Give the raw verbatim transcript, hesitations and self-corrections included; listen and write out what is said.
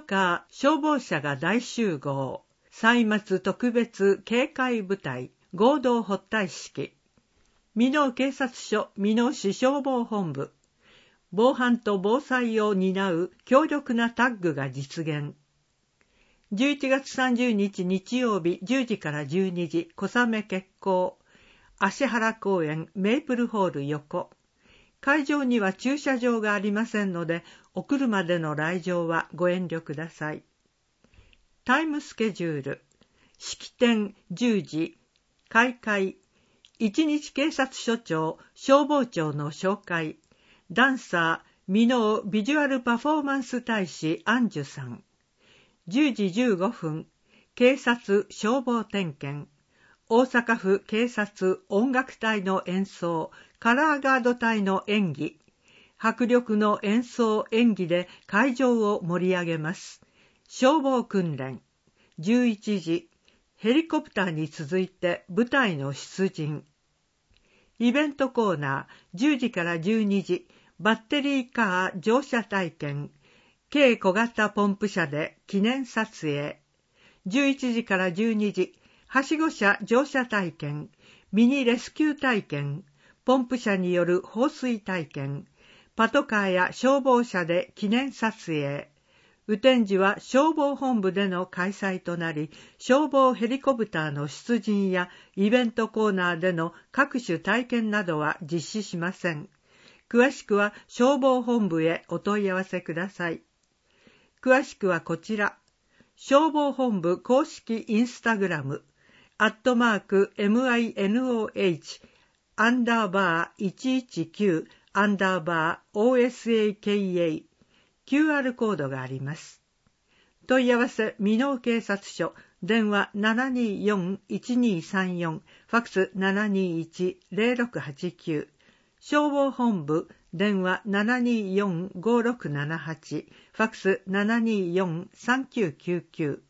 日、消防車が大集合。歳末特別警戒部隊合同発隊式。箕面警察署箕面市消防本部。防犯と防災を担う強力なタッグが実現。じゅういちがつさんじゅうにち日曜日じゅうじからじゅうにじ、小雨決行。芦原公園メイプルホール横。会場には駐車場がありませんので、お車での来場はご遠慮ください。タイムスケジュール。式典じゅうじ。開会。一日警察署長、消防庁の紹介。ダンサー、箕面ビジュアルパフォーマンス大使アンジュさん。じゅうじじゅうごふん。警察消防点検。大阪府警察音楽隊の演奏、カラーガード隊の演技。迫力の演奏演技で会場を盛り上げます。消防訓練。じゅういちじ。ヘリコプターに続いて部隊の出陣。イベントコーナー、じゅうじからじゅうにじ。バッテリーカー乗車体験。軽小型ポンプ車で記念撮影。じゅういちじからじゅうにじ。はしご車乗車体験、ミニレスキュー体験、ポンプ車による放水体験、パトカーや消防車で記念撮影。雨天時は消防本部での開催となり、消防ヘリコプターの出陣やイベントコーナーでの各種体験などは実施しません。詳しくは消防本部へお問い合わせください。詳しくはこちら。消防本部公式インスタグラム。アットマーク ミノアンダーバーいちいちきゅうアンダーバー オーエスエーケーエー キューアール コードがあります。問い合わせ箕面警察署電話 ななにーよんいちにーさんよん ファックス ななにーいち ゼロろくはちきゅう消防本部電話 ななにーよんごろくななはち ファックス ななにーよんさんきゅうきゅうきゅう